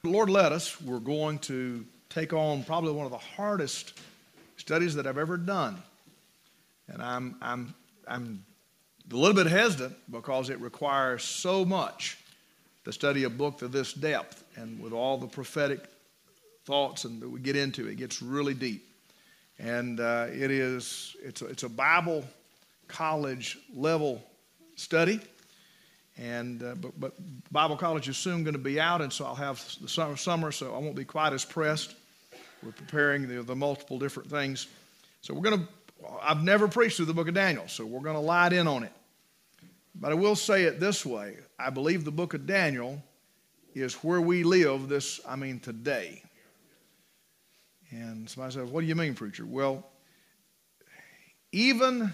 Lord let us, we're going to take on probably one of the hardest studies that I've ever done. And I'm a little bit hesitant because it requires so much to study a book to this depth, and with all the prophetic thoughts and that we get into, it gets really deep. And it's a Bible college level study. And but Bible college is soon going to be out, and so I'll have the summer, so I won't be quite as pressed. We're preparing the multiple different things. So I've never preached through the book of Daniel, so we're going to light in on it. But I will say it this way. I believe the book of Daniel is where we live today. And somebody says, what do you mean, preacher? Well, even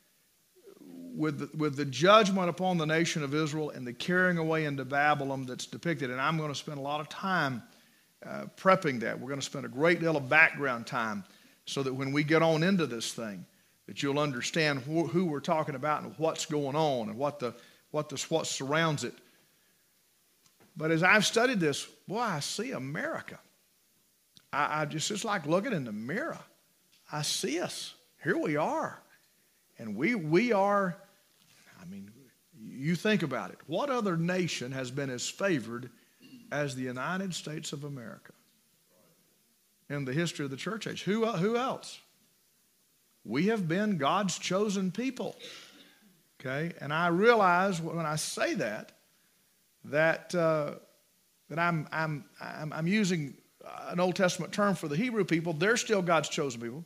with the judgment upon the nation of Israel and the carrying away into Babylon that's depicted, and I'm going to spend a lot of time prepping that. We're going to spend a great deal of background time so that when we get on into this thing, that you'll understand who we're talking about and what's going on and what surrounds it. But as I've studied this, boy, I see America. It's like looking in the mirror. I see us. Here we are. And we are, you think about it. What other nation has been as favored as the United States of America in the history of the church age? Who else? We have been God's chosen people. Okay? And I realize when I say that I'm using an Old Testament term for the Hebrew people. They're still God's chosen people.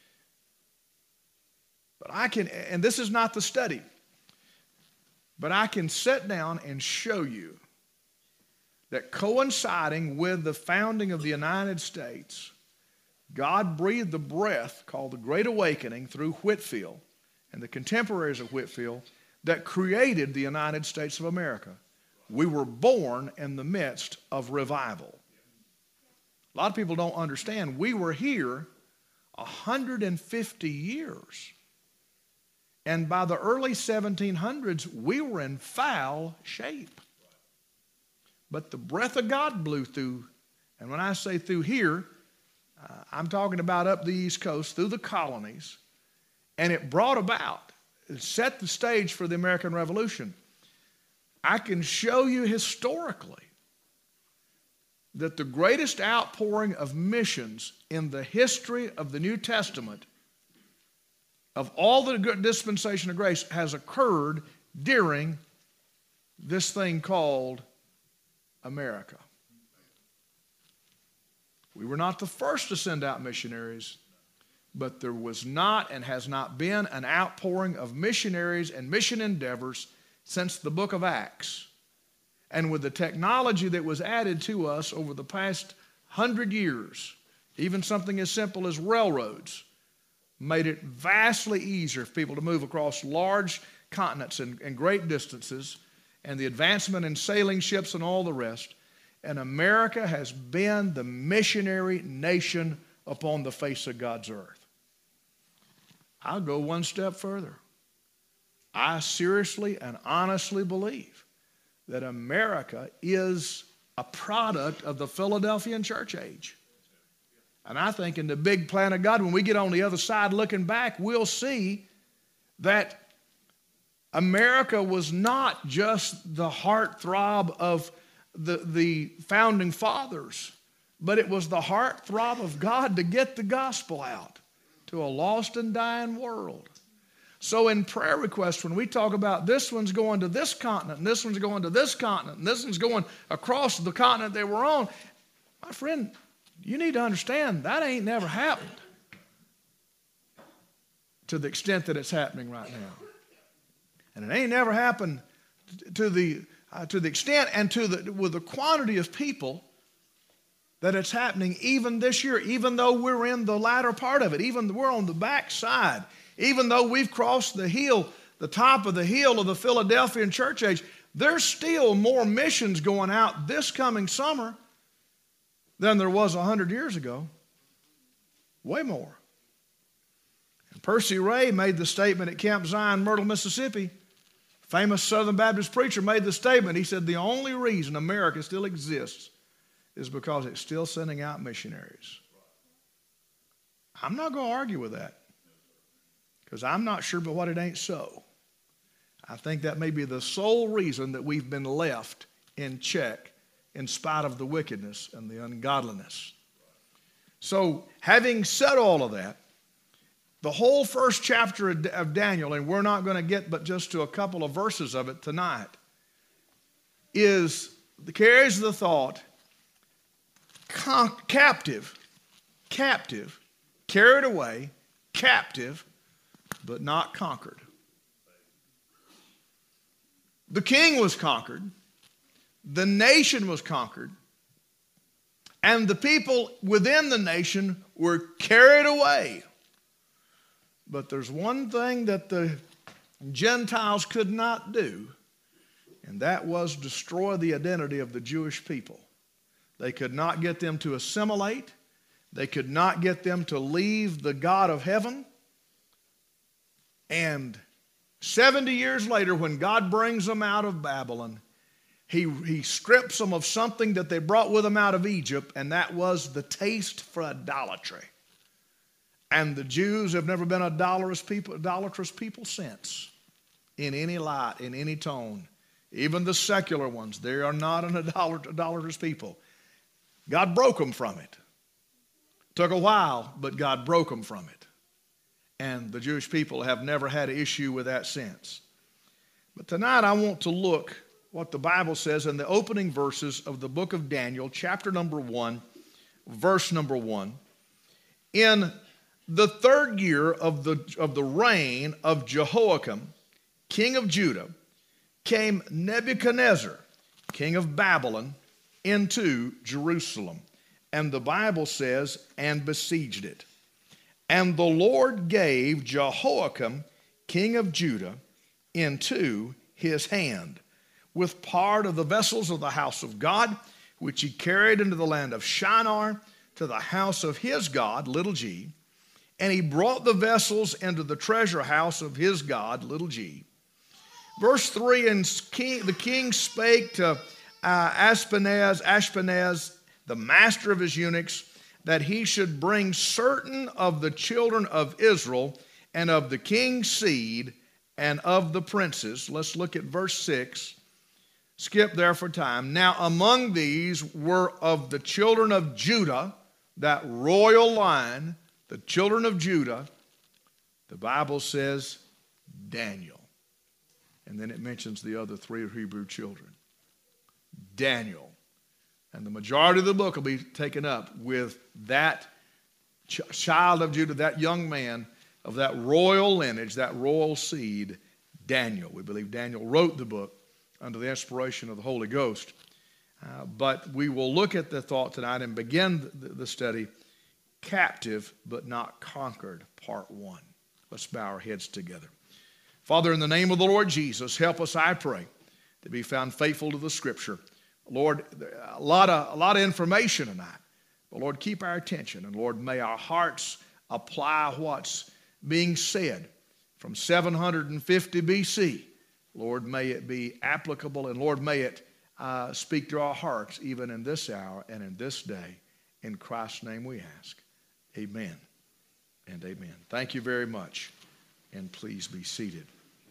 But and this is not the study, but I can sit down and show you that coinciding with the founding of the United States, God breathed the breath called the Great Awakening through Whitefield and the contemporaries of Whitefield that created the United States of America. We were born in the midst of revival. A lot of people don't understand. We were here 150 years. And by the early 1700s, we were in foul shape. But the breath of God blew through, and when I say through here, I'm talking about up the East Coast, through the colonies, and it brought about, it set the stage for the American Revolution. I can show you historically that the greatest outpouring of missions in the history of the New Testament of all the dispensation of grace has occurred during this thing called America. We were not the first to send out missionaries, but there was not and has not been an outpouring of missionaries and mission endeavors since the book of Acts. And with the technology that was added to us over the past 100 years, even something as simple as railroads, made it vastly easier for people to move across large continents and great distances, and the advancement in sailing ships and all the rest. And America has been the missionary nation upon the face of God's earth. I'll go one step further. I seriously and honestly believe that America is a product of the Philadelphian church age. And I think in the big plan of God, when we get on the other side looking back, we'll see that America was not just the heartthrob of the founding fathers, but it was the heartthrob of God to get the gospel out to a lost and dying world. So in prayer requests, when we talk about this one's going to this continent, and this one's going to this continent, and this one's going across the continent they were on, my friend, you need to understand that ain't never happened to the extent that it's happening right now. And it ain't never happened to the extent and with the quantity of people that it's happening even this year, even though we're in the latter part of it, even though we're on the backside, even though we've crossed the hill, the top of the hill of the Philadelphian church age, there's still more missions going out this coming summer than there was 100 years ago. Way more. And Percy Ray made the statement at Camp Zion, Myrtle, Mississippi. Famous Southern Baptist preacher made the statement. He said, the only reason America still exists is because it's still sending out missionaries. I'm not going to argue with that because I'm not sure but what it ain't so. I think that may be the sole reason that we've been left in check in spite of the wickedness and the ungodliness. So, having said all of that, the whole first chapter of Daniel, and we're not going to get but just to a couple of verses of it tonight, carries the thought, captive, carried away, captive, but not conquered. The king was conquered, the nation was conquered, and the people within the nation were carried away. But there's one thing that the Gentiles could not do, and that was destroy the identity of the Jewish people. They could not get them to assimilate. They could not get them to leave the God of heaven. And 70 years later, when God brings them out of Babylon, he strips them of something that they brought with them out of Egypt, and that was the taste for idolatry. And the Jews have never been idolatrous people since, in any light, in any tone. Even the secular ones, they are not an idolatrous people. God broke them from it. Took a while, but God broke them from it. And the Jewish people have never had an issue with that since. But tonight I want to look what the Bible says in the opening verses of the book of Daniel, chapter number 1, verse number 1. In the third year of the reign of Jehoiakim, king of Judah, came Nebuchadnezzar, king of Babylon, into Jerusalem. And the Bible says, and besieged it. And the Lord gave Jehoiakim, king of Judah, into his hand, with part of the vessels of the house of God, which he carried into the land of Shinar, to the house of his God, little g. And he brought the vessels into the treasure house of his God, little g. Verse 3, and the king spake to Ashpenaz, the master of his eunuchs, that he should bring certain of the children of Israel and of the king's seed and of the princes. Let's look at verse 6. Skip there for time. Now among these were of the children of Judah, that royal line, the children of Judah, the Bible says Daniel. And then it mentions the other three Hebrew children. Daniel. And the majority of the book will be taken up with that child of Judah, that young man of that royal lineage, that royal seed, Daniel. We believe Daniel wrote the book under the inspiration of the Holy Ghost. But we will look at the thought tonight and begin the study, Captive but Not Conquered, Part 1. Let's bow our heads together. Father, in the name of the Lord Jesus, help us, I pray, to be found faithful to the Scripture. Lord, a lot of information tonight. But Lord, keep our attention. And Lord, may our hearts apply what's being said from 750 BC. Lord, may it be applicable. And Lord, may it speak to our hearts even in this hour and in this day. In Christ's name we ask. Amen and amen. Thank you very much. And please be seated.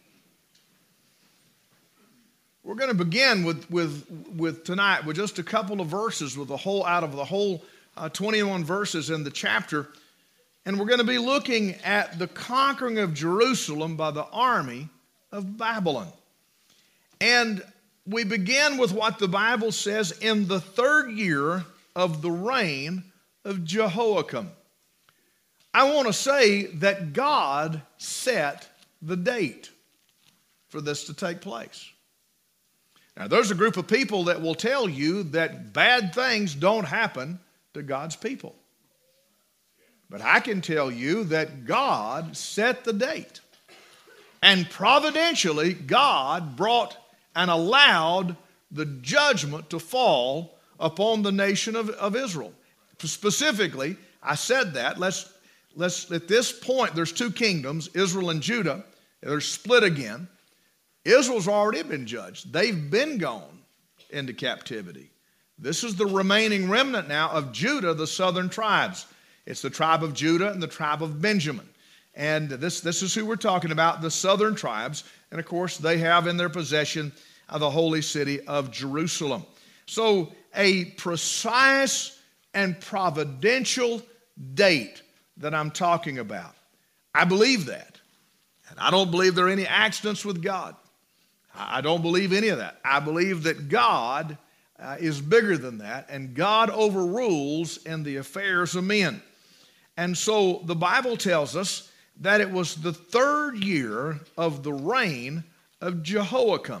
We're going to begin with tonight with just a couple of verses with out of the whole 21 verses in the chapter. And we're going to be looking at the conquering of Jerusalem by the army of Babylon. And we begin with what the Bible says in the third year of the reign of Jehoiakim. I want to say that God set the date for this to take place. Now, there's a group of people that will tell you that bad things don't happen to God's people. But I can tell you that God set the date. And providentially, God brought and allowed the judgment to fall upon the nation of Israel. Specifically, I said that. Let's at this point, there's two kingdoms, Israel and Judah. They're split again. Israel's already been judged. They've been gone into captivity. This is the remaining remnant now of Judah, the southern tribes. It's the tribe of Judah and the tribe of Benjamin. And this is who we're talking about, the southern tribes. And of course, they have in their possession the holy city of Jerusalem. So a precise and providential date that I'm talking about. I believe that. And I don't believe there are any accidents with God. I don't believe any of that. I believe that God is bigger than that, and God overrules in the affairs of men. And so the Bible tells us that it was the 3rd year of the reign of Jehoiakim.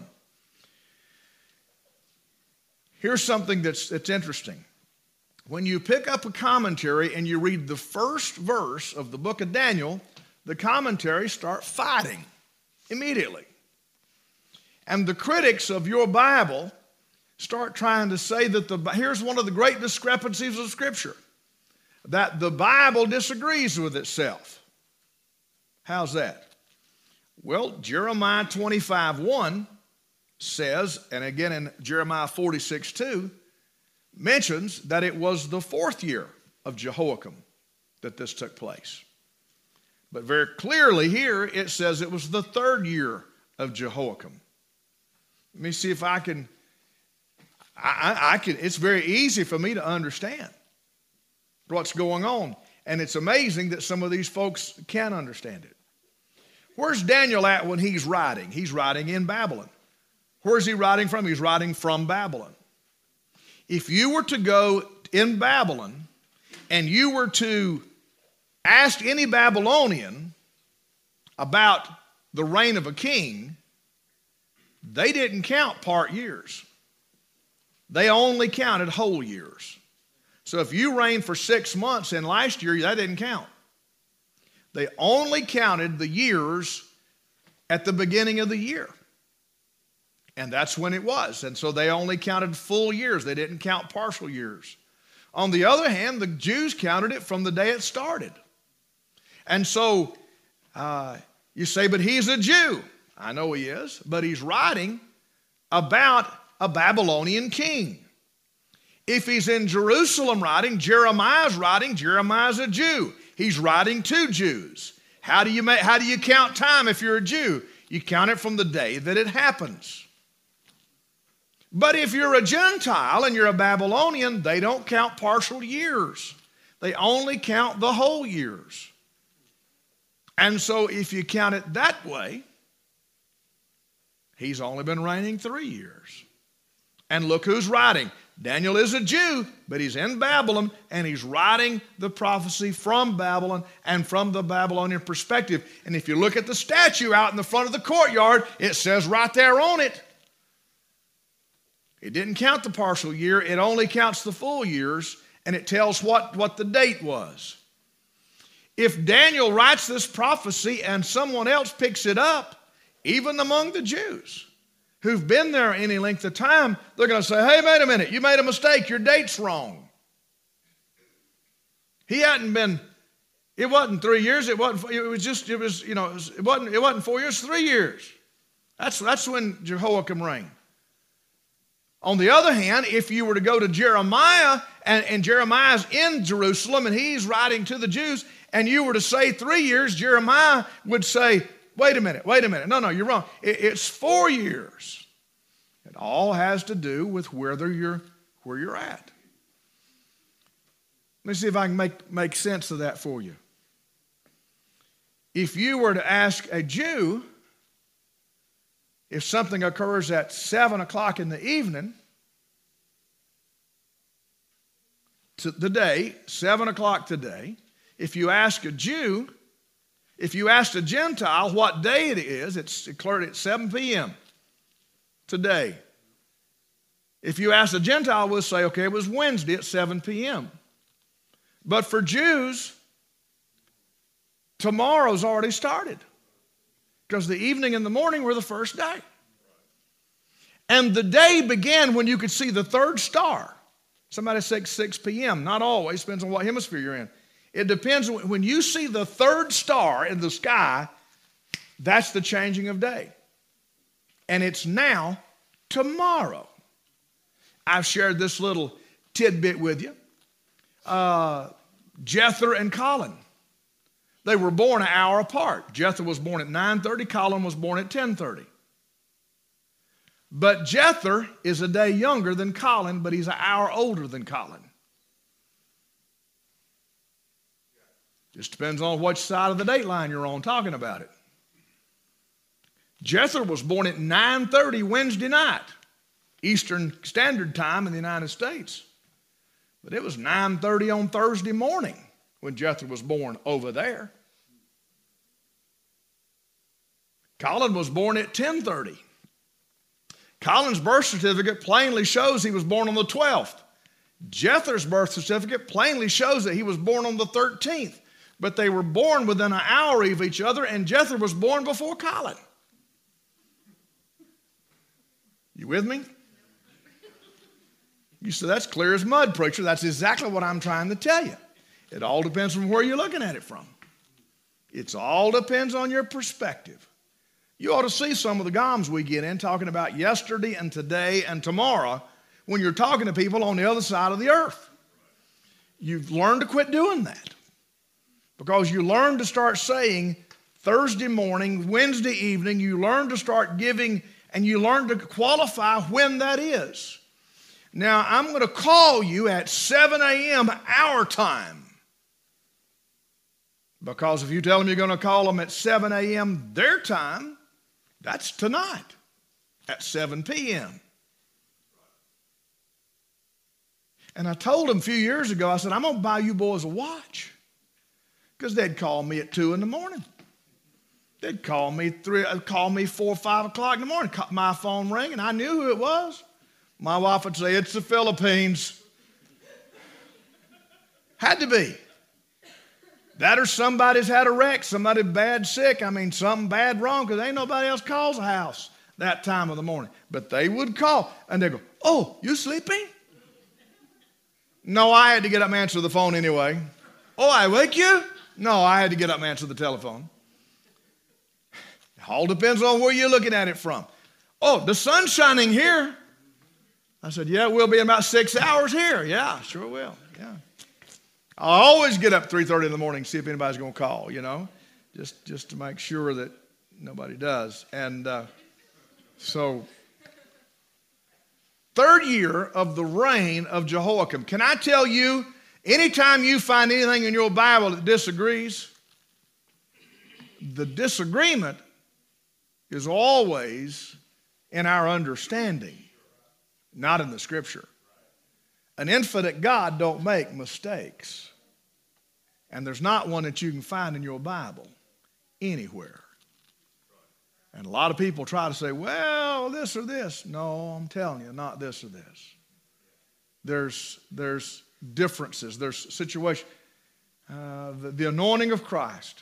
Here's something that's interesting. When you pick up a commentary and you read the first verse of the book of Daniel, the commentaries start fighting immediately. And the critics of your Bible start trying to say that here's one of the great discrepancies of Scripture, that the Bible disagrees with itself. How's that? Well, Jeremiah 25:1 says, and again in Jeremiah 46:2, mentions that it was the 4th year of Jehoiakim that this took place. But very clearly here it says it was the 3rd year of Jehoiakim. Let me see if I can, it's very easy for me to understand what's going on. And it's amazing that some of these folks can't understand it. Where's Daniel at when he's writing? He's writing in Babylon. Where's he writing from? He's writing from Babylon. If you were to go in Babylon and you were to ask any Babylonian about the reign of a king, they didn't count part years. They only counted whole years. So if you reigned for 6 months in last year, that didn't count. They only counted the years at the beginning of the year. And that's when it was. And so they only counted full years. They didn't count partial years. On the other hand, the Jews counted it from the day it started. And so you say, but he's a Jew. I know he is, but he's writing about a Babylonian king. If he's in Jerusalem writing, Jeremiah's a Jew. He's writing to Jews. How do you count time if you're a Jew? You count it from the day that it happens. But if you're a Gentile and you're a Babylonian, they don't count partial years. They only count the whole years. And so if you count it that way, he's only been reigning 3 years. And look who's writing. Daniel is a Jew, but he's in Babylon, and he's writing the prophecy from Babylon and from the Babylonian perspective. And if you look at the statue out in the front of the courtyard, it says right there on it, it didn't count the partial year, it only counts the full years, and it tells what the date was. If Daniel writes this prophecy and someone else picks it up, even among the Jews who've been there any length of time, they're going to say, hey, wait a minute, you made a mistake, your date's wrong. He hadn't been, it wasn't 3 years, it wasn't 4 years, 3 years. That's when Jehoiakim reigned. On the other hand, if you were to go to Jeremiah, and Jeremiah's in Jerusalem, and he's writing to the Jews, and you were to say 3 years, Jeremiah would say, wait a minute. No, you're wrong. It's 4 years. It all has to do with where you're at. Let me see if I can make sense of that for you. If you were to ask a Jew, if something occurs at 7 o'clock in the evening, today, 7 o'clock today, if you ask a Jew, if you asked a Gentile what day it is, it's declared at 7 p.m. today. If you ask a Gentile, we'll say, okay, it was Wednesday at 7 p.m. But for Jews, tomorrow's already started, because the evening and the morning were the first day. And the day began when you could see the third star. Somebody said 6 p.m. Not always, depends on what hemisphere you're in. It depends. When you see the third star in the sky, that's the changing of day. And it's now tomorrow. I've shared this little tidbit with you. Jethro and Colin. They were born an hour apart. Jethro was born at 9:30. Colin was born at 10:30. But Jethro is a day younger than Colin, but he's an hour older than Colin. Just depends on which side of the date line you're on talking about it. Jethro was born at 9:30 Wednesday night, Eastern Standard Time in the United States. But it was 9:30 on Thursday morning when Jethro was born over there. Colin was born at 10:30. Colin's birth certificate plainly shows he was born on the 12th. Jethro's birth certificate plainly shows that he was born on the 13th. But they were born within an hour of each other, and Jethro was born before Colin. You with me? You say, that's clear as mud, preacher. That's exactly what I'm trying to tell you. It all depends from where you're looking at it from. It all depends on your perspective. You ought to see some of the GOMs we get in talking about yesterday and today and tomorrow when you're talking to people on the other side of the earth. You've learned to quit doing that because you learn to start saying Thursday morning, Wednesday evening, you learn to start giving and you learn to qualify when that is. Now, I'm going to call you at 7 a.m. our time. Because if you tell them you're going to call them at 7 a.m. their time, that's tonight at 7 p.m. And I told them a few years ago, I said, I'm going to buy you boys a watch. Because they'd call me at 2 in the morning. They'd call me 4 or 5 o'clock in the morning. My phone rang, and I knew who it was. My wife would say, it's the Philippines. Had to be. That or somebody's had a wreck, somebody bad sick. I mean, something bad wrong because ain't nobody else calls a house that time of the morning. But they would call, and they'd go, oh, you sleeping? No, I had to get up and answer the phone anyway. Oh, I wake you? No, I had to get up and answer the telephone. It all depends on where you're looking at it from. Oh, the sun's shining here. I said, yeah, we'll be in about 6 hours here. Yeah, sure will. Yeah. I always get up 3:30 in the morning to see if anybody's going to call, you know, just to make sure that nobody does. And so, third year of the reign of Jehoiakim. Can I tell you, anytime you find anything in your Bible that disagrees, the disagreement is always in our understanding, not in the Scripture. An infinite God don't make mistakes. And there's not one that you can find in your Bible anywhere. And a lot of people try to say, well, this or this. No, I'm telling you, not this or this. There's differences. There's situations. The anointing of Christ.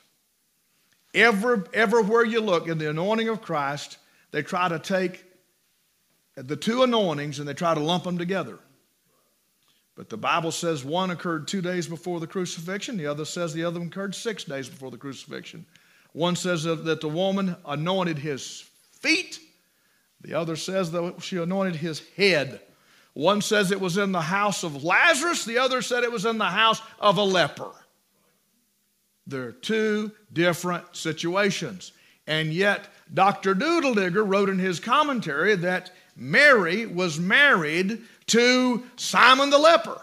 Everywhere you look in the anointing of Christ, they try to take the two anointings and they try to lump them together. But the Bible says one occurred 2 days before the crucifixion. The other says the other one occurred 6 days before the crucifixion. One says that the woman anointed his feet. The other says that she anointed his head. One says it was in the house of Lazarus. The other said it was in the house of a leper. There are two different situations. And yet, Dr. Doodledigger wrote in his commentary that Mary was married to Simon the leper.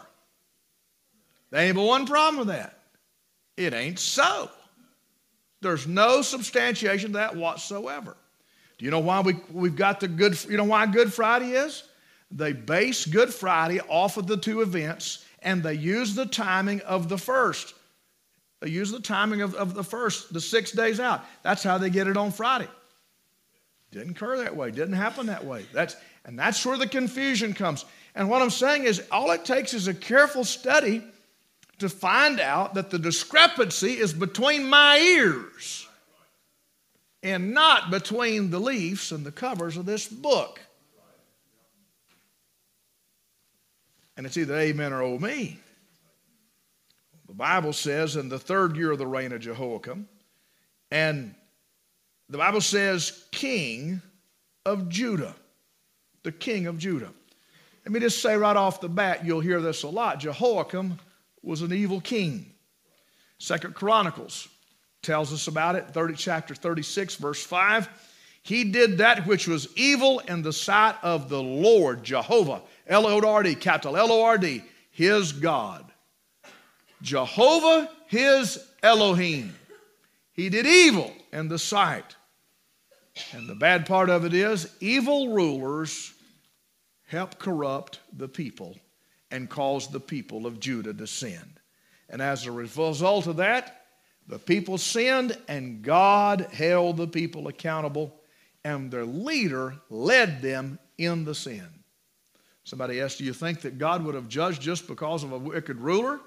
There ain't but one problem with that. It ain't so. There's no substantiation of that whatsoever. Do you know why we've got you know why Good Friday is? They base Good Friday off of the two events, and they use the timing of the first. They use the timing of the first, the 6 days out. That's how they get it on Friday. Didn't occur that way. Didn't happen that way. That's where the confusion comes. And what I'm saying is all it takes is a careful study to find out that the discrepancy is between my ears and not between the leaves and the covers of this book. And it's either amen or oh me. The Bible says in the third year of the reign of Jehoiakim, and the Bible says king of Judah, the king of Judah. Let me just say right off the bat, you'll hear this a lot. Jehoiakim was an evil king. 2 Chronicles tells us about it, chapter 36, verse 5. He did that which was evil in the sight of the Lord, Jehovah, L-O-R-D, capital L-O-R-D, his God. Jehovah, his Elohim. He did evil in the sight. And the bad part of it is, evil rulers help corrupt the people and cause the people of Judah to sin. And as a result of that, the people sinned and God held the people accountable and their leader led them in the sin. Somebody asked, do you think that God would have judged just because of a wicked ruler?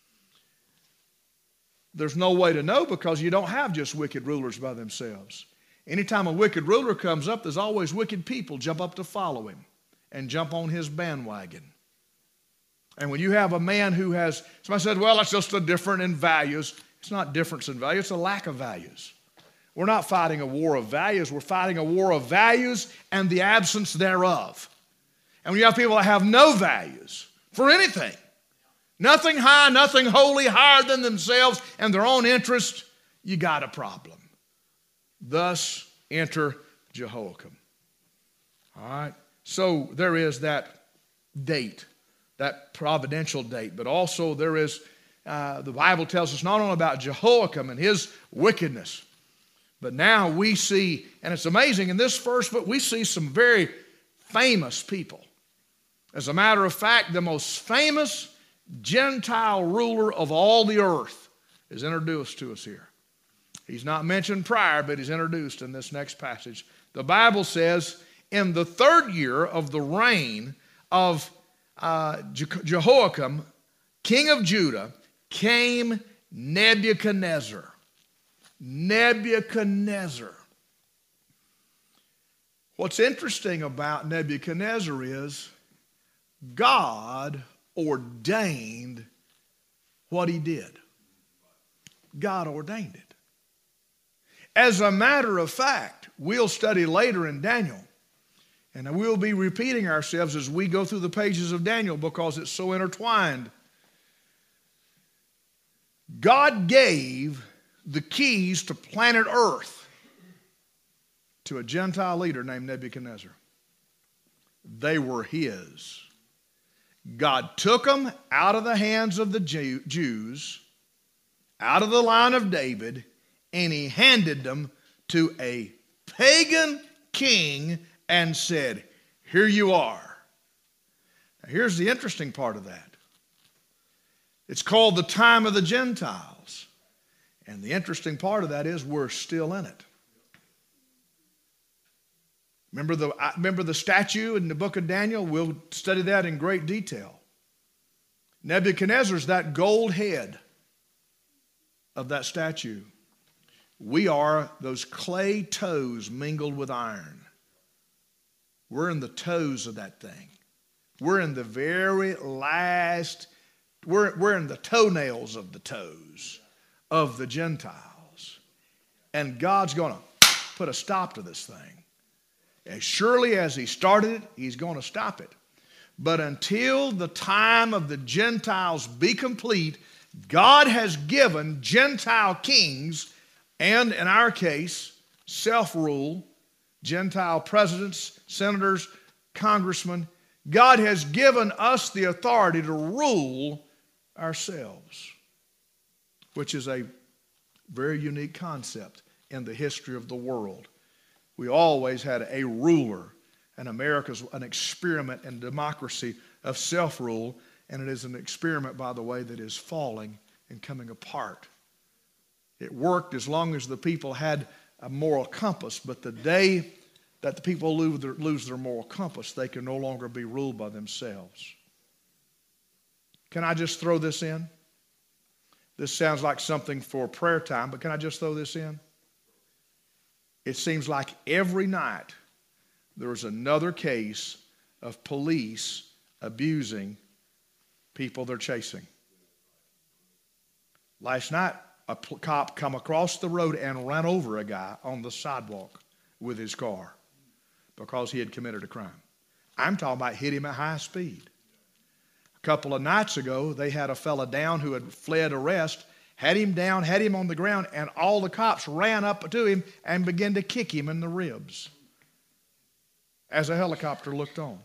There's no way to know because you don't have just wicked rulers by themselves. Anytime a wicked ruler comes up, there's always wicked people jump up to follow him and jump on his bandwagon. And when you have a man who has, somebody said, well, that's just a difference in values. It's not difference in values, it's a lack of values. We're not fighting a war of values, we're fighting a war of values and the absence thereof. And when you have people that have no values for anything, nothing high, nothing holy, higher than themselves and their own interest, you got a problem. Thus enter Jehoiakim. All right, so there is that date, that providential date, but also there is, the Bible tells us not only about Jehoiakim and his wickedness, but now we see, and it's amazing, in this first book, we see some very famous people. As a matter of fact, the most famous Gentile ruler of all the earth is introduced to us here. He's not mentioned prior, but he's introduced in this next passage. The Bible says, in the 3rd year of the reign of Jehoiakim, king of Judah, came Nebuchadnezzar. Nebuchadnezzar. What's interesting about Nebuchadnezzar is God ordained what he did. God ordained it. As a matter of fact, we'll study later in Daniel, and we'll be repeating ourselves as we go through the pages of Daniel because it's so intertwined. God gave the keys to planet Earth to a Gentile leader named Nebuchadnezzar. They were his. God took them out of the hands of the Jews, out of the line of David, and he handed them to a pagan king and said, here you are. Now here's the interesting part of that. It's called the time of the Gentiles. And the interesting part of that is we're still in it. Remember the statue in the book of Daniel? We'll study that in great detail. Nebuchadnezzar's that gold head of that statue. We are those clay toes mingled with iron. We're in the toes of that thing. We're in the very last, we're in the toenails of the toes of the Gentiles. And God's going to put a stop to this thing. As surely as he started it, he's going to stop it. But until the time of the Gentiles be complete, God has given Gentile kings, and in our case, self-rule, Gentile presidents, senators, congressmen. God has given us the authority to rule ourselves, which is a very unique concept in the history of the world. We always had a ruler, and America's an experiment in democracy of self-rule, and it is an experiment, by the way, that is falling and coming apart. It worked as long as the people had a moral compass, but the day that the people lose their moral compass, they can no longer be ruled by themselves. Can I just throw this in? This sounds like something for prayer time, but can I just throw this in? It seems like every night there's another case of police abusing people they're chasing. Last night, a cop come across the road and ran over a guy on the sidewalk with his car because he had committed a crime. I'm talking about hit him at high speed. A couple of nights ago, they had a fella down who had fled arrest, had him down, had him on the ground, and all the cops ran up to him and began to kick him in the ribs as a helicopter looked on.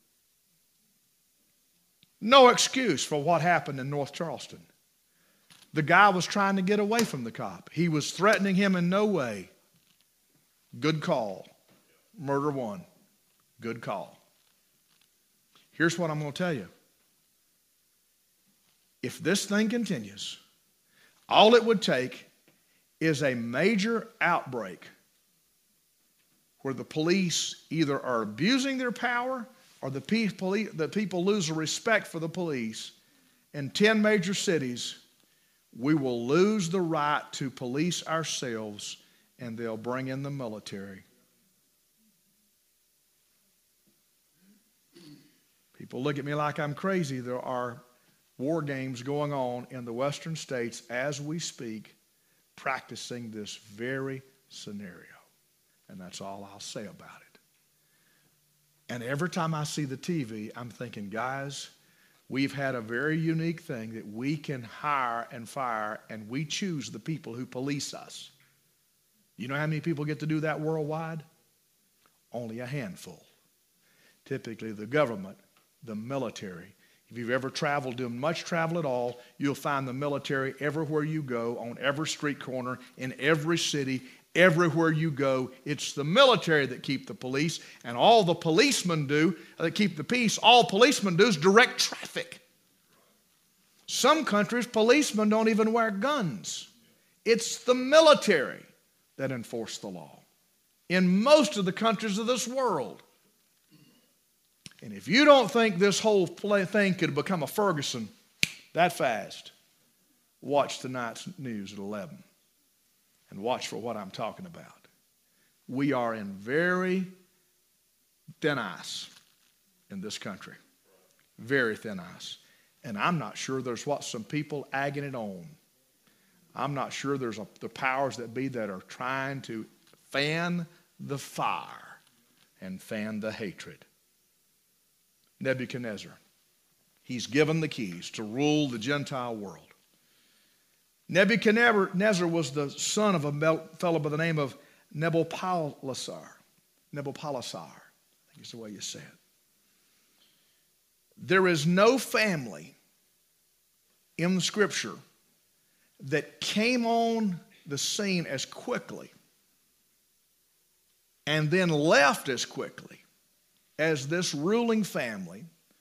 No excuse for what happened in North Charleston. The guy was trying to get away from the cop. He was threatening him in no way. Good call. Murder one. Good call. Here's what I'm going to tell you. If this thing continues, all it would take is a major outbreak where the police either are abusing their power or the people lose the respect for the police. In 10 major cities, we will lose the right to police ourselves, and they'll bring in the military. People look at me like I'm crazy. There are war games going on in the western states as we speak, practicing this very scenario. And that's all I'll say about it. And every time I see the TV, I'm thinking, guys, we've had a very unique thing that we can hire and fire, and we choose the people who police us. You know how many people get to do that worldwide? Only a handful. Typically the government, the military. If you've ever traveled, done much travel at all, you'll find the military everywhere you go, on every street corner, in every city, everywhere you go. It's the military that keep the police, and all the policemen do, that keep the peace, all policemen do is direct traffic. Some countries, policemen don't even wear guns. It's the military that enforce the law in most of the countries of this world. And if you don't think this whole thing could become a Ferguson that fast, watch tonight's news at 11 and watch for what I'm talking about. We are in very thin ice in this country, very thin ice. And I'm not sure there's some people egging it on. I'm not sure there's the powers that be that are trying to fan the fire and fan the hatred. Nebuchadnezzar, he's given the keys to rule the Gentile world. Nebuchadnezzar was the son of a fellow by the name of Nabopolassar. Nabopolassar, I think is the way you say it. There is no family in the Scripture that came on the scene as quickly and then left as quickly as this ruling family,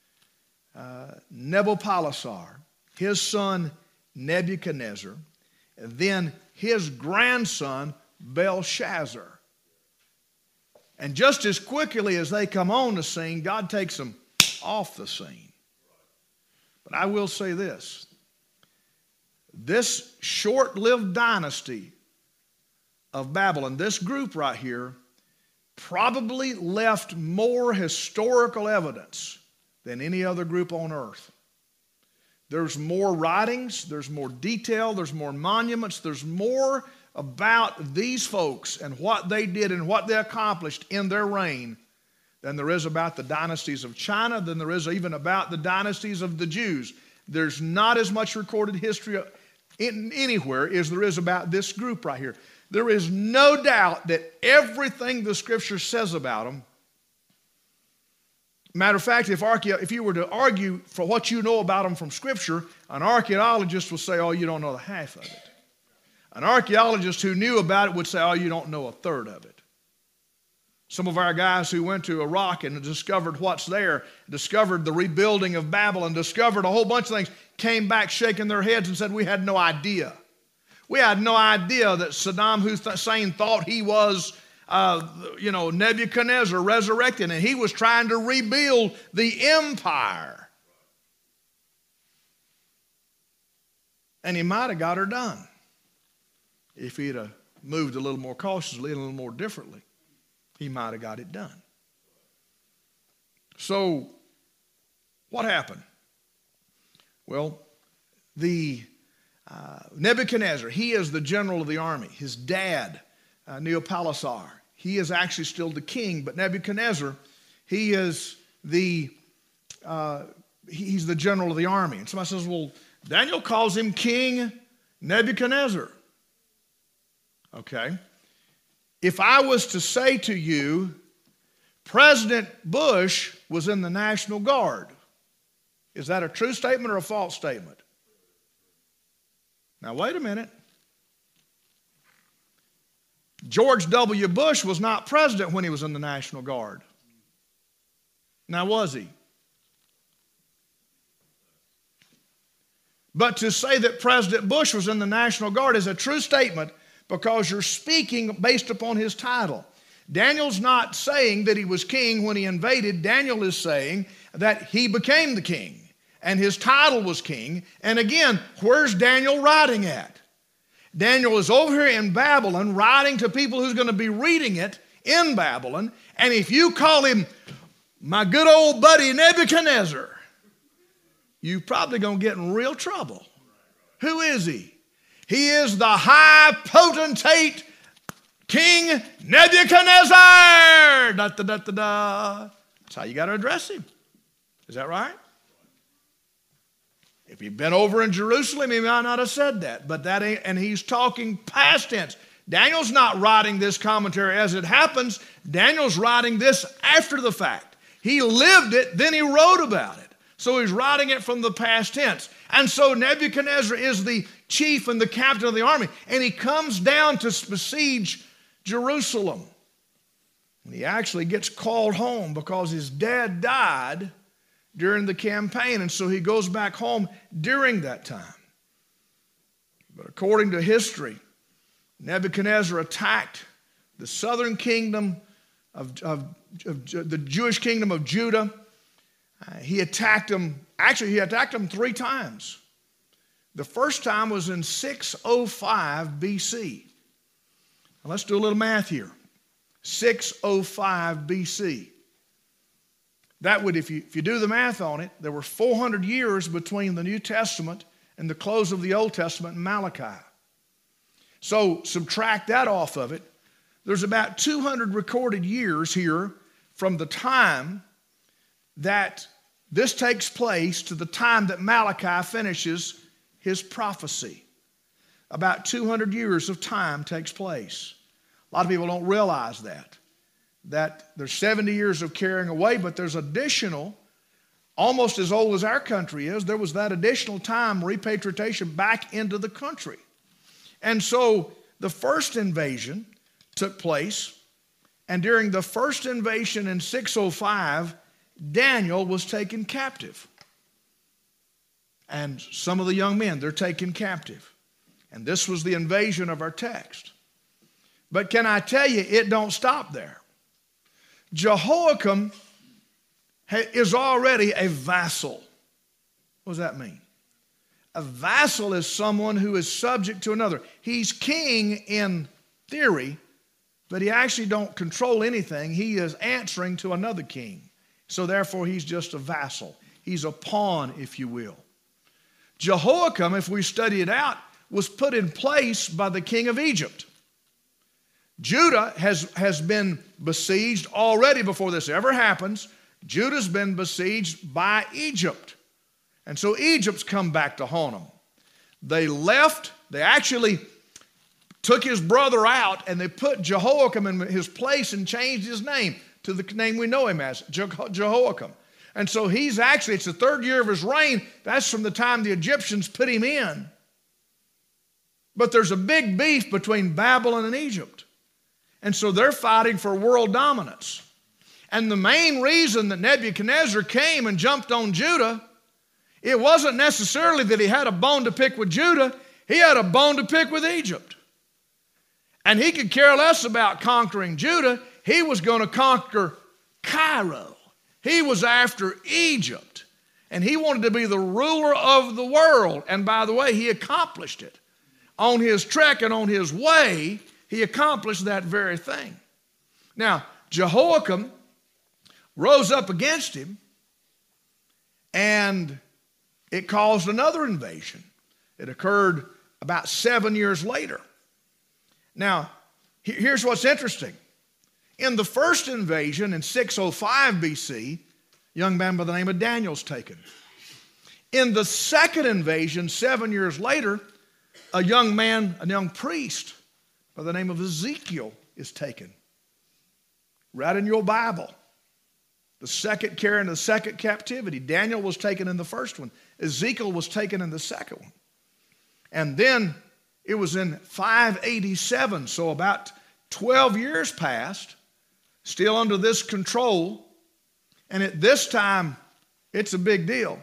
Nabopolassar, his son Nebuchadnezzar, and then his grandson Belshazzar. And just as quickly as they come on the scene, God takes them off the scene. But I will say this. This short-lived dynasty of Babylon, this group right here, probably left more historical evidence than any other group on earth. There's more writings, there's more detail, there's more monuments, there's more about these folks and what they did and what they accomplished in their reign than there is about the dynasties of China, than there is even about the dynasties of the Jews. There's not as much recorded history anywhere as there is about this group right here. There is no doubt that everything the Scripture says about them, matter of fact, if you were to argue for what you know about them from Scripture, an archaeologist will say, oh, you don't know the half of it. An archaeologist who knew about it would say, oh, you don't know a third of it. Some of our guys who went to Iraq and discovered what's there, discovered the rebuilding of Babylon, discovered a whole bunch of things, came back shaking their heads and said, we had no idea. We had no idea that Saddam Hussein thought he was, Nebuchadnezzar resurrected, and he was trying to rebuild the empire. And he might have got her done if he'd have moved a little more cautiously and a little more differently. He might have got it done. So, what happened? Well, Nebuchadnezzar, he is the general of the army. His dad, Nabopolassar, he is actually still the king, but Nebuchadnezzar, he is he's the general of the army. And somebody says, well, Daniel calls him King Nebuchadnezzar. Okay. If I was to say to you, President Bush was in the National Guard, is that a true statement or a false statement? Now, wait a minute. George W. Bush was not president when he was in the National Guard. Now, was he? But to say that President Bush was in the National Guard is a true statement because you're speaking based upon his title. Daniel's not saying that he was king when he invaded. Daniel is saying that he became the king and his title was king. And again, where's Daniel writing at? Daniel is over here in Babylon writing to people who's going to be reading it in Babylon. And if you call him my good old buddy Nebuchadnezzar, you're probably going to get in real trouble. Who is he? He is the high potentate King Nebuchadnezzar. Da, da, da, da, da. That's how you got to address him. Is that right? If he'd been over in Jerusalem, he might not have said that. But that ain't, and he's talking past tense. Daniel's not writing this commentary as it happens. Daniel's writing this after the fact. He lived it, then he wrote about it. So he's writing it from the past tense. And so Nebuchadnezzar is the chief and the captain of the army. And he comes down to besiege Jerusalem. And he actually gets called home because his dad died during the campaign. And so he goes back home during that time. But according to history, Nebuchadnezzar attacked the southern kingdom of the Jewish kingdom of Judah. He attacked them 3 times. The first time was in 605 BC. Now let's do a little math here. 605 BC. That would, if you do the math on it, there were 400 years between the New Testament and the close of the Old Testament in Malachi. So subtract that off of it. There's about 200 recorded years here from the time that this takes place to the time that Malachi finishes his prophecy. About 200 years of time takes place. A lot of people don't realize that there's 70 years of carrying away, but there's additional, almost as old as our country is, there was that additional time, repatriation back into the country. And so the first invasion took place, and during the first invasion in 605, Daniel was taken captive. And some of the young men, they're taken captive. And this was the invasion of our text. But can I tell you, it don't stop there. Jehoiakim is already a vassal. What does that mean? A vassal is someone who is subject to another. He's king in theory, but he actually don't control anything. He is answering to another king. So therefore, he's just a vassal. He's a pawn, if you will. Jehoiakim, if we study it out, was put in place by the king of Egypt. Judah has been besieged already before this ever happens. Judah's been besieged by Egypt. And so Egypt's come back to haunt them. They left, they actually took his brother out and they put Jehoiakim in his place and changed his name to the name we know him as, Jehoiakim. And so he's actually, it's the 3rd year of his reign. That's from the time the Egyptians put him in. But there's a big beef between Babylon and Egypt. And so they're fighting for world dominance. And the main reason that Nebuchadnezzar came and jumped on Judah, it wasn't necessarily that he had a bone to pick with Judah. He had a bone to pick with Egypt. And he could care less about conquering Judah. He was going to conquer Cairo. He was after Egypt. And he wanted to be the ruler of the world. And by the way, he accomplished it. On his trek and on his way, he accomplished that very thing. Now, Jehoiakim rose up against him, and it caused another invasion. It occurred about 7 years later. Now, here's what's interesting. In the first invasion in 605 BC, young man by the name of Daniel's taken. In the second invasion, 7 years later, a young priest by the name of Ezekiel is taken. Right in your Bible. The second carrying the second captivity. Daniel was taken in the first one. Ezekiel was taken in the second one. And then it was in 587, so about 12 years passed, still under this control. And at this time, it's a big deal.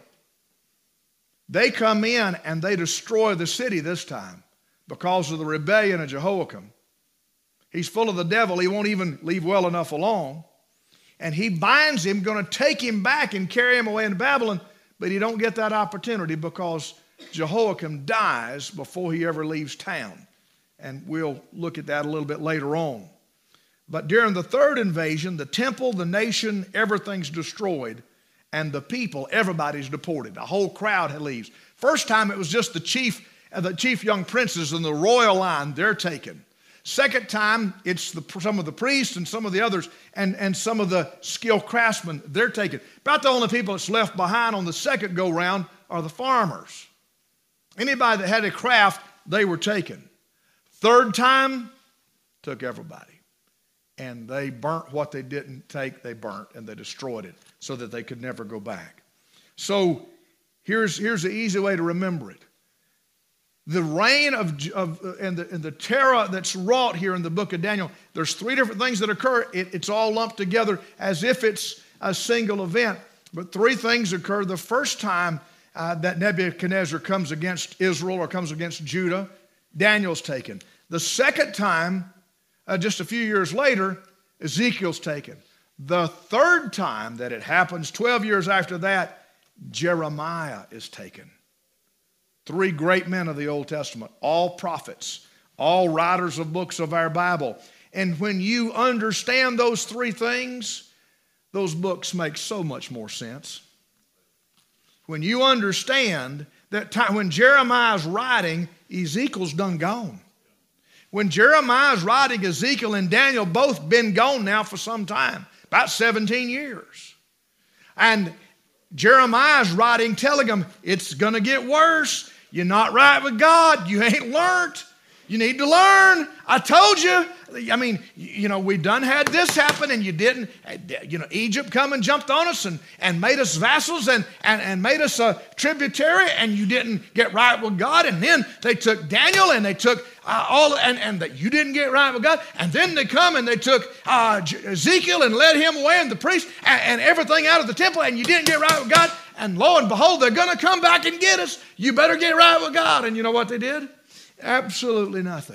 They come in and they destroy the city this time because of the rebellion of Jehoiakim. He's full of the devil. He won't even leave well enough alone. And he binds him, going to take him back and carry him away into Babylon, but he don't get that opportunity because Jehoiakim dies before he ever leaves town. And we'll look at that a little bit later on. But during the third invasion, the temple, the nation, everything's destroyed. And the people, everybody's deported. The whole crowd leaves. First time it was just the chief young princes and the royal line, they're taken. Second time, it's some of the priests and some of the others and some of the skilled craftsmen, they're taken. About the only people that's left behind on the second go-round are the farmers. Anybody that had a craft, they were taken. Third time, took everybody. And they burnt what they didn't take, they burnt, and they destroyed it so that they could never go back. So here's the easy way to remember it. The reign and the terror that's wrought here in the book of Daniel, there's three different things that occur. It's all lumped together as if it's a single event. But three things occur. The first time that Nebuchadnezzar comes against Israel or comes against Judah, Daniel's taken. The second time, just a few years later, Ezekiel's taken. The third time that it happens, 12 years after that, Jeremiah is taken. Three great men of the Old Testament, all prophets, all writers of books of our Bible. And when you understand those three things, those books make so much more sense. When you understand that when Jeremiah's writing, Ezekiel's done gone. When Jeremiah's writing, Ezekiel and Daniel both been gone now for some time, about 17 years. And Jeremiah's writing telling them, it's going to get worse. You're not right with God. You ain't learned. You need to learn. I told you. I mean, we done had this happen and you didn't. Egypt come and jumped on us and made us vassals and made us a tributary, and you didn't get right with God. And then they took Daniel and they took you didn't get right with God. And then they come and they took Ezekiel and led him away and the priest and everything out of the temple, and you didn't get right with God. And lo and behold, they're going to come back and get us. You better get right with God. And you know what they did? Absolutely nothing.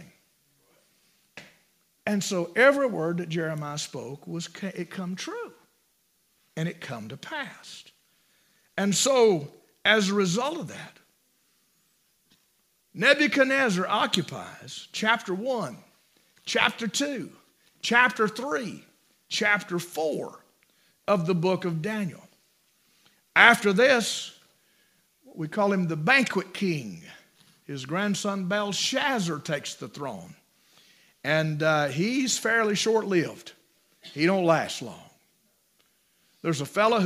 And so every word that Jeremiah spoke, it come true. And it come to pass. And so, as a result of that, Nebuchadnezzar occupies chapter 1, chapter 2, chapter 3, chapter 4 of the book of Daniel. After this, we call him the banquet king. His grandson Belshazzar takes the throne. And he's fairly short-lived. He don't last long. There's a fellow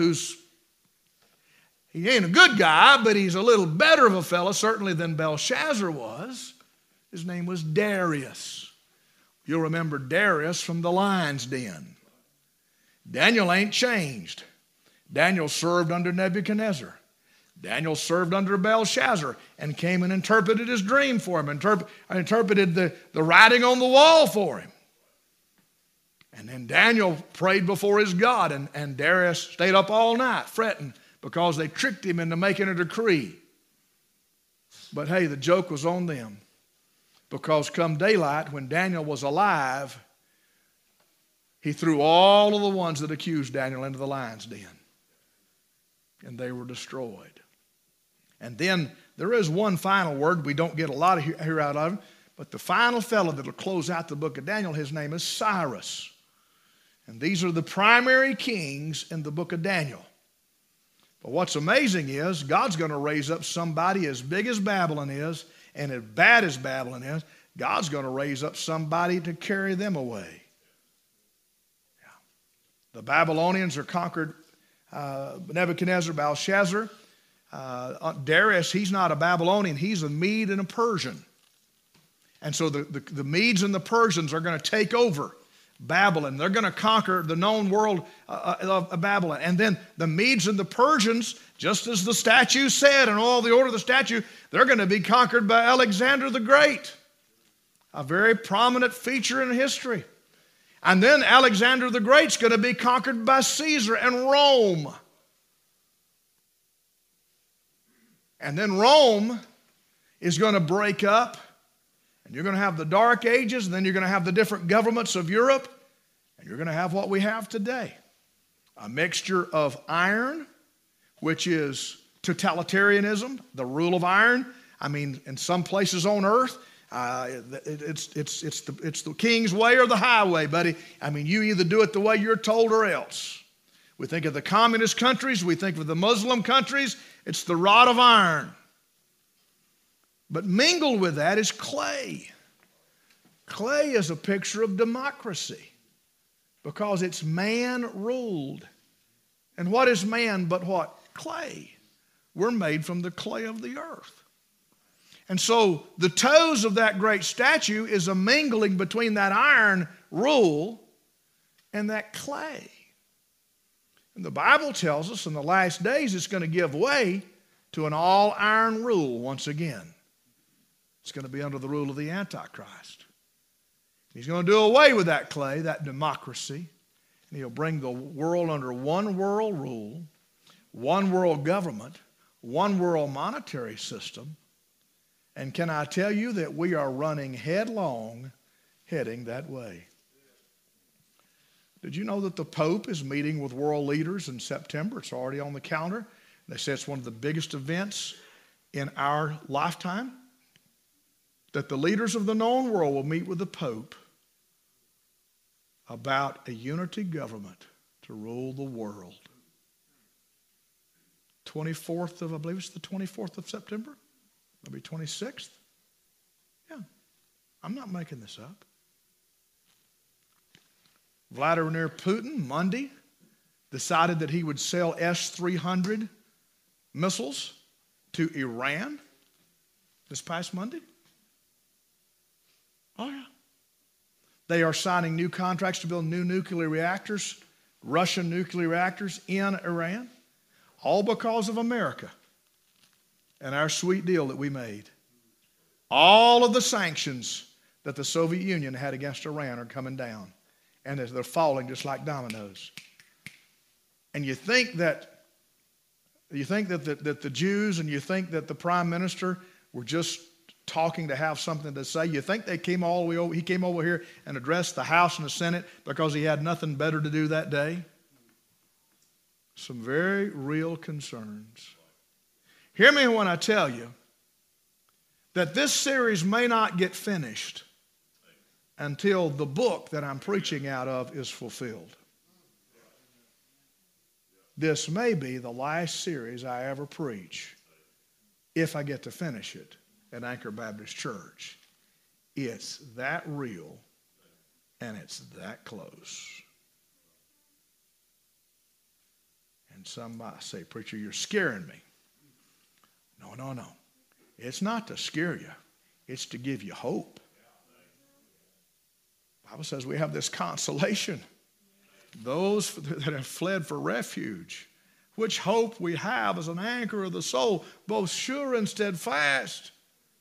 he ain't a good guy, but he's a little better of a fellow, certainly than Belshazzar was. His name was Darius. You'll remember Darius from the lion's den. Daniel ain't changed. Daniel served under Nebuchadnezzar. Daniel served under Belshazzar and came and interpreted his dream for him, interpreted the writing on the wall for him. And then Daniel prayed before his God, and Darius stayed up all night fretting because they tricked him into making a decree. But hey, the joke was on them, because come daylight, when Daniel was alive, he threw all of the ones that accused Daniel into the lion's den, and they were destroyed. And then there is one final word. We don't get a lot of here out of him, but the final fellow that will close out the book of Daniel, his name is Cyrus. And these are the primary kings in the book of Daniel. But what's amazing is God's going to raise up somebody as big as Babylon is and as bad as Babylon is. God's going to raise up somebody to carry them away. Yeah. The Babylonians are conquered Nebuchadnezzar, Belshazzar. Darius, he's not a Babylonian. He's a Mede and a Persian. And so the Medes and the Persians are going to take over Babylon. They're going to conquer the known world of Babylon. And then the Medes and the Persians, just as the statue said and all the order of the statue, they're going to be conquered by Alexander the Great, a very prominent feature in history. And then Alexander the Great's going to be conquered by Caesar and Rome. And then Rome is going to break up, and you're going to have the Dark Ages, and then you're going to have the different governments of Europe, and you're going to have what we have today, a mixture of iron, which is totalitarianism, the rule of iron. I mean, in some places on earth, it's the king's way or the highway, buddy. I mean, you either do it the way you're told or else. We think of the communist countries. We think of the Muslim countries. It's the rod of iron. But mingled with that is clay. Clay is a picture of democracy because it's man-ruled. And what is man but what? Clay. We're made from the clay of the earth. And so the toes of that great statue is a mingling between that iron rule and that clay. And the Bible tells us in the last days it's going to give way to an all-iron rule once again. It's going to be under the rule of the Antichrist. He's going to do away with that clay, that democracy, and he'll bring the world under one world rule, one world government, one world monetary system. And can I tell you that we are running headlong, heading that way? Did you know that the Pope is meeting with world leaders in September? It's already on the calendar. They say it's one of the biggest events in our lifetime. That the leaders of the known world will meet with the Pope about a unity government to rule the world. 24th of, I believe it's the 24th of September. Maybe 26th. Yeah, I'm not making this up. Vladimir Putin, Monday, decided that he would sell S-300 missiles to Iran this past Monday. Oh, yeah. They are signing new contracts to build new nuclear reactors, Russian nuclear reactors in Iran, all because of America and our sweet deal that we made. All of the sanctions that the Soviet Union had against Iran are coming down. And they're falling just like dominoes. And you think that the Jews and you think that the prime minister were just talking to have something to say. You think they came all the way over, he came over here and addressed the House and the Senate because he had nothing better to do that day? Some very real concerns. Hear me when I tell you that this series may not get finished until the book that I'm preaching out of is fulfilled. This may be the last series I ever preach if I get to finish it at Anchor Baptist Church. It's that real and it's that close. And somebody say, "Preacher, you're scaring me." No. It's not to scare you. It's to give you hope. The Bible says we have this consolation. Those that have fled for refuge, which hope we have as an anchor of the soul, both sure and steadfast.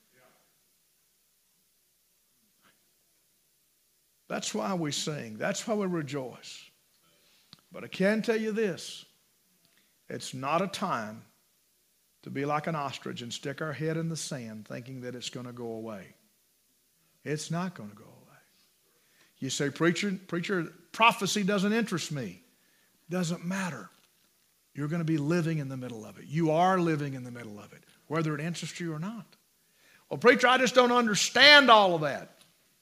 That's why we sing. That's why we rejoice. But I can tell you this. It's not a time to be like an ostrich and stick our head in the sand thinking that it's going to go away. It's not going to go away. You say, preacher, prophecy doesn't interest me. Doesn't matter. You're going to be living in the middle of it. You are living in the middle of it, whether it interests you or not. Well, preacher, I just don't understand all of that.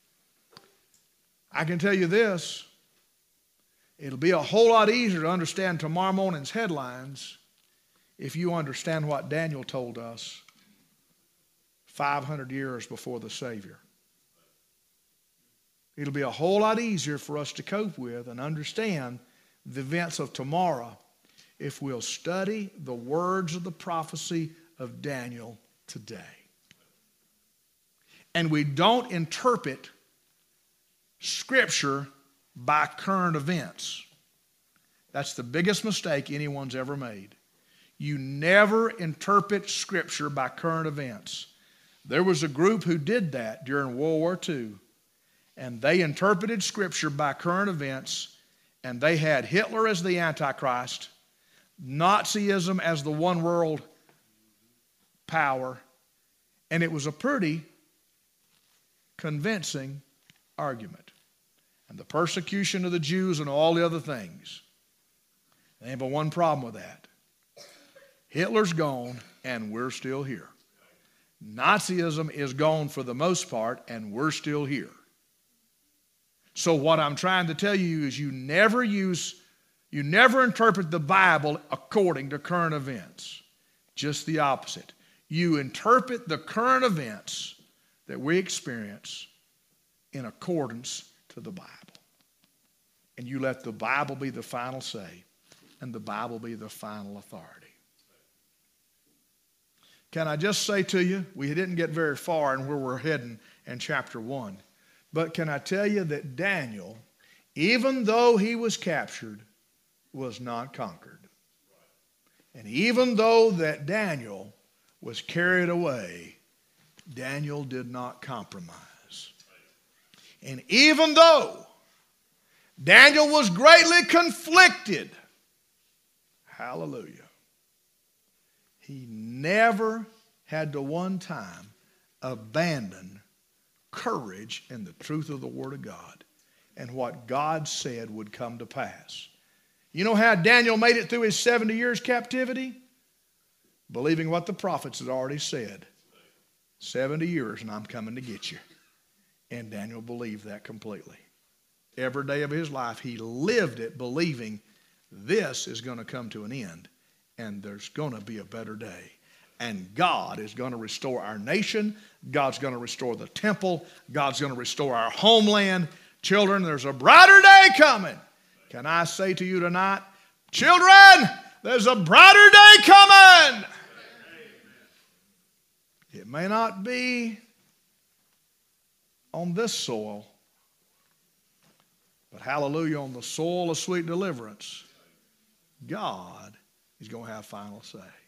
I can tell you this. It'll be a whole lot easier to understand tomorrow morning's headlines if you understand what Daniel told us 500 years before the Savior. It'll be a whole lot easier for us to cope with and understand the events of tomorrow if we'll study the words of the prophecy of Daniel today. And we don't interpret Scripture by current events. That's the biggest mistake anyone's ever made. You never interpret Scripture by current events. There was a group who did that during World War II, and they interpreted Scripture by current events, and they had Hitler as the Antichrist, Nazism as the one world power, and it was a pretty convincing argument. And the persecution of the Jews and all the other things. There ain't but one problem with that. Hitler's gone, and we're still here. Nazism is gone for the most part, and we're still here. So what I'm trying to tell you is you never interpret the Bible according to current events. Just the opposite. You interpret the current events that we experience in accordance to the Bible. And you let the Bible be the final say, and the Bible be the final authority. Can I just say to you, we didn't get very far in where we're heading in chapter 1. But can I tell you that Daniel, even though he was captured, was not conquered. And even though that Daniel was carried away, Daniel did not compromise. And even though Daniel was greatly conflicted, hallelujah, he never had to one time abandon courage in the truth of the Word of God and what God said would come to pass. You know how Daniel made it through his 70 years captivity? Believing what the prophets had already said. 70 years and I'm coming to get you. And Daniel believed that completely. Every day of his life he lived it believing this is going to come to an end and there's going to be a better day. And God is going to restore our nation. God's going to restore the temple. God's going to restore our homeland. Children, there's a brighter day coming. Can I say to you tonight, children, there's a brighter day coming. It may not be on this soil, but hallelujah, on the soil of sweet deliverance, God is going to have final say.